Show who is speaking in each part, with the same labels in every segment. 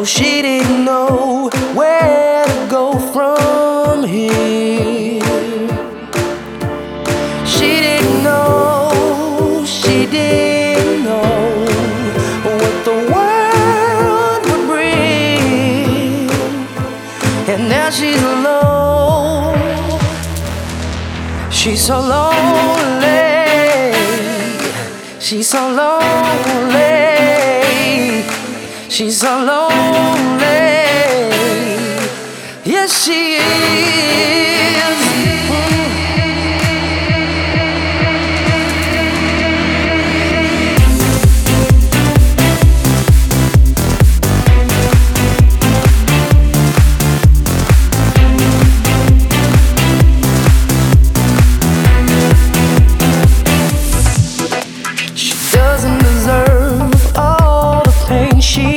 Speaker 1: No, she didn't know where to go from here. She didn't know, she didn't know what the world would bring. And now she's alone. She's so lonely. She's so lonely. She's so lonely. Yes, she is. She doesn't deserve all the pain she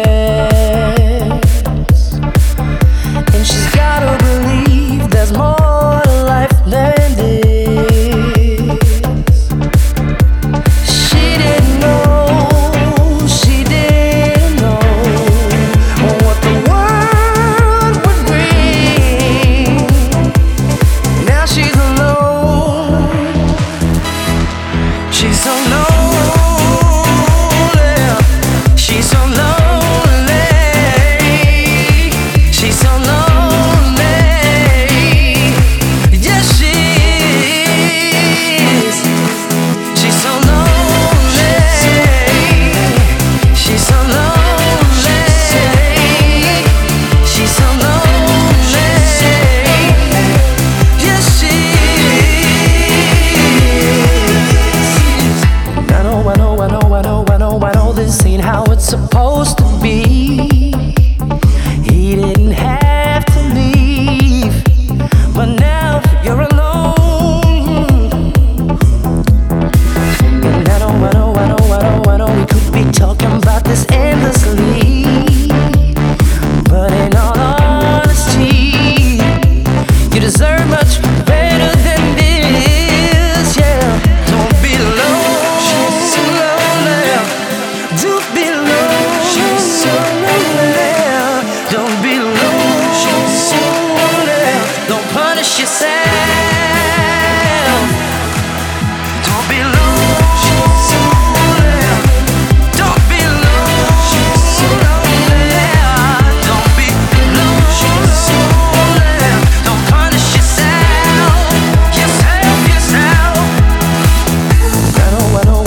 Speaker 1: gets, and she's gotta believe there's more to life than this. She didn't know, she didn't know what the world would bring. Now she's alone. She's so lonely. She's so lonely. She's so lonely. Yes, she is. She's so lonely. She's so lonely. She's so lonely. Yes, she is. I know this ain't how it's supposed to be. He didn't have to leave, but now you're alone. And I know we could be talking about this endlessly, but in all honesty, you deserve much better than this, yeah. Don't be alone. Don't be alone. She's so lonely. Don't be alone. She's so lonely. Don't punish yourself. Don't be alone. She's so lonely. Don't be alone. She's so lonely. Don't be alone. She's so lonely. Don't punish yourself. Yourself. I know.